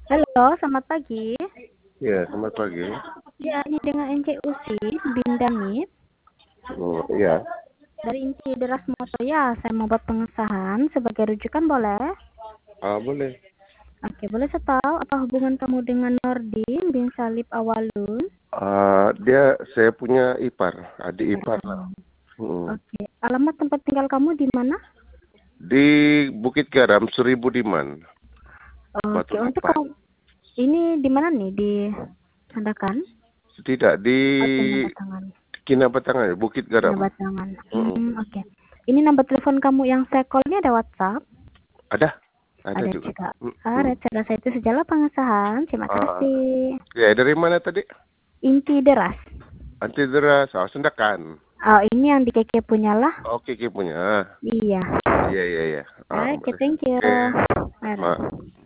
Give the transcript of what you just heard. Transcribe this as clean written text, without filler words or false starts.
Halo, selamat pagi. Ya, selamat pagi. Ya, ini dengan NCUC, Bindamit. Iya. Dari Inti Deras Moto ya, saya mau buat pengesahan sebagai rujukan boleh? Boleh. Oke, boleh saya tahu apa hubungan kamu dengan Nordin bin Salib Awalun? Saya punya ipar, adik ipar lah. Oh, Hmm. oke, alamat tempat tinggal kamu di mana? Di Bukit Garam, Seribu Diman, Batu Oke, untuk Lipat. kamu ini di mana nih? Di Sandakan? Tidak, di Oke, Batangan. Kinabatangan, Bukit Garam. Batangan. Hmm. Oke. Ini nomor telepon kamu yang saya call ini ada WhatsApp? Ada Ada juga. juga. Hmm. Saya itu sejalan pengesahan. Terima Ah, kasih. ya, dari mana tadi? Inti Deras. Anti deras, Sendakan. Oh, ini yang di KK punya lah. Oke, punya. Iya. Iya, iya, iya. Oke, Boleh. thank you. Oke, Mari. Ma.